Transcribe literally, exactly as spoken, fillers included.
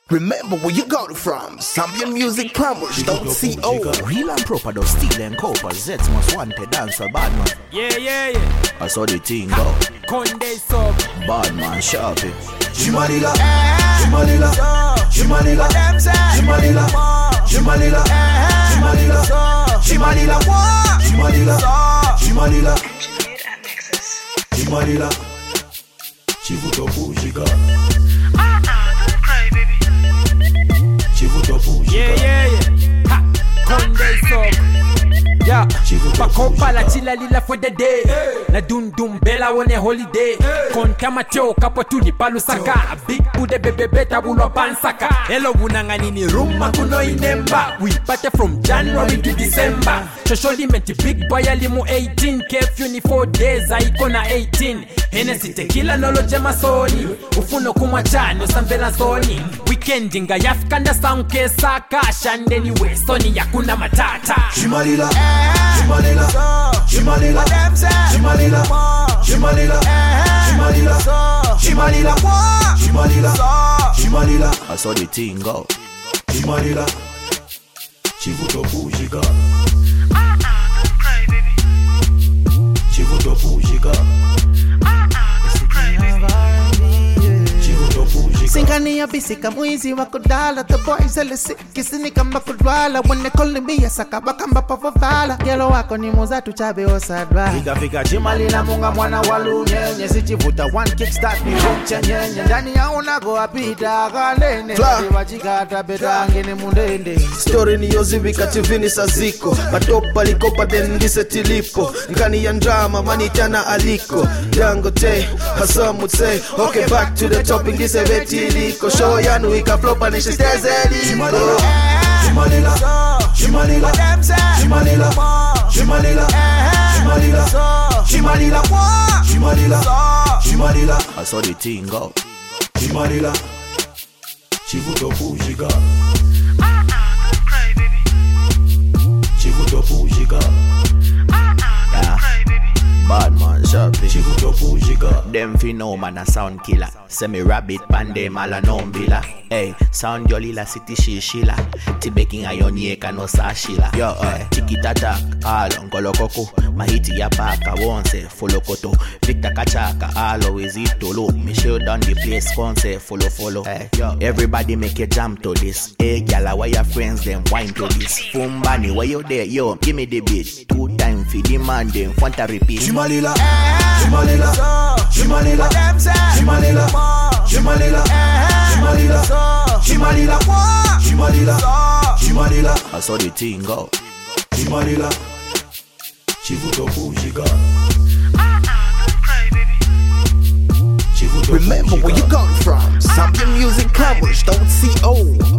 Remember where you got it from. Zambian Music Plumbers, don't see old. Real and proper, though, steel and copper. Zets must want to dance for bad man. Yeah, yeah, yeah. I saw the thing go. Conde sub. Bad man, sharp it. Jimalila, Jimalila, Jimalila, Jimalila, Jimalila, Jimalila, Jimalila, Jimalila, Jimalila, Jimalila, Chivuto Bujika. Yeah, yeah, yeah. Ha, Conde sub. Yeah, Pakopa la chila lila for the day. Na dum dum bella on a holiday. Con kamateo kapotuni palusaka. Big bude bebe beta bulo pansaka. Hello bunangani ni rumma kuno inemba. We party from January to December. Shosholi menti big boy alimu eighteen. Curfew ni four days aikona eighteen. Hennessy tequila nolo jema soni. Ufuno kumachano sambela soni. Weekendinga yafkanda soundke saka. Shandeni we soni yakuna matata. Jimalila, Jimalila, Jimalila, Jimalila, Jimalila, Jimalila, Jimalila, Jimalila, Jimalila. I saw the thing go. Jimalila, Chivuto Bujika. Chivuto Bujika. Singani ya bisika mwizi wakudala. The boys elisiki kisini kamba kudwala. When they calling me ya saka bakamba pafavala. Yelo wako ni muza tuchabe osadwa. Fika fika Jimalila munga mwana walu nyenye. Si chivuta one kickstart ni rumche nyenye. Ndani ya unago apita kalene. Ndi wachika atabeta angene mundende. Story ni yozivi kativini saziko. Matopa likopa dendise tilipo. Nkani ya drama manitana aliko. Dangote, Hassan would say. Okay, back to the topic, this a vetiliko. Show yanu ika flop and she stays at it. Jimalila, Jimalila, Jimalila, Jimalila, Jimalila, Jimalila, Jimalila, Jimalila. I saw the thing go. Jimalila, Chivuto Bujika. Chivuto Bujika. Bad man, sharp it. Chivuto Bujika. Them fi no man a sound killer. Semi rabbit pande mala nombila. Hey, sound yolila city shishila. Tibeking ayon yeka no sashila. Yo, eh, tiki tatak, alo ngolokoko. Mahiti ya paka wonse follow koto. Victor kachaka alo izitolo. Michelle down the place konse follow follow. Hey, yo, everybody make a jump to this. Hey, gala why your friends them wine to this. Fumbani why you there? Yo, give me the beat. Two time fi demand them want to repeat. Jimalila, Jimalila, Jimalila, Jimalila, Jimalila, Jimalila, Jimalila, Jimalila, Jimalila. I saw the thing go. Jimalila, Chivuto Bujika. Remember where you got it from. Zambian Music Plumbers, don't see old.